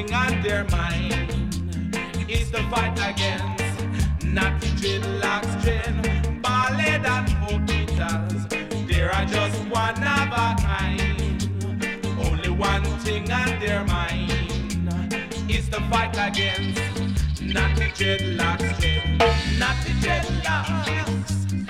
thing on their mind is the fight against naughty dreadlocks, gin, ballad and poquitas. They are just one of a kind. Only one thing on their mind is the fight against naughty dreadlocks, gin, naughty dreadlocks.